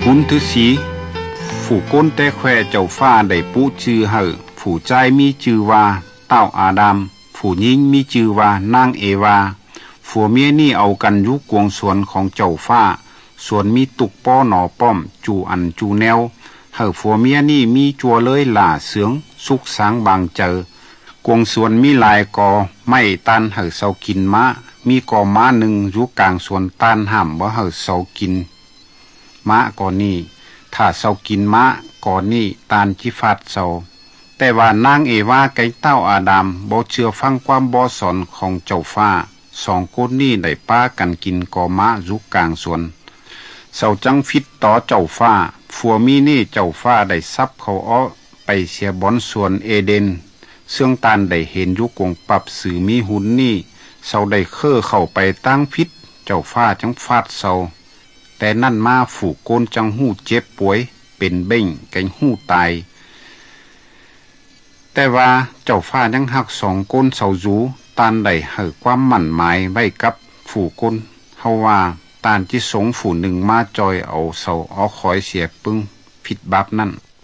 พุนทุสีฝูก้นแต่แควเจ้าฟ้าได้ปูชื่อเหอฝูใจมีชื่อว่าเต้าอาดามฝูหญิงมีชื่อว่านางเอวาผัวเมียนี่เอากันยุกวงสวนของเจ้าฟ้าสวนมีตุกป้อหนอป้อมจูอันจูแนวเหอผัวเมียนี่มีจัวเลยหล่าเสืองสุกสางบางเจอกวงสวนมีลายกอไม่ตันเหอเสากินม้ามีกอม้าหนึ่งอยู่กลางสวนตันห้ามว่าเหอเสากินม้าก่อนนี้ถ้าเสากินม้าก่อนนี้ตานจิฟาดเสาแต่ว่านางเอวาไก่เต้าอาดามบ่เชื่อฟังความบ่สอนของเจ้าฟ้าสองคนนี้ได้ป้ากันกินกอม้าอยู่กลางสวนเสาจังฟิตต่อเจ้าฟ้าผัวมีนี่เจ้าฟ้าได้ซับเขาอ้อไปเสียบอนสวนเอเดนเสื่องตานได้เห็นยุกงปรับสื่อมีหุ่นนี่เสาได้เคอเข้าไปตั้งพิษเจ้าฟ้าจังฟาดเสาแต่นั่นมาฝูโกนจังหู้เจ็บป่วยเป็นเบ่งกันหู้ตายแต่ว่าเจ้าฟ้ายังหักสองก้นเสาจูตานได้เหอความหมั่นหมายไว้กับฝูก้นเฮาว่าตานที่สงฝูหนึ่งมาจอยเอาเสาเอาคอยเสียปึ้งผิดบับนั่น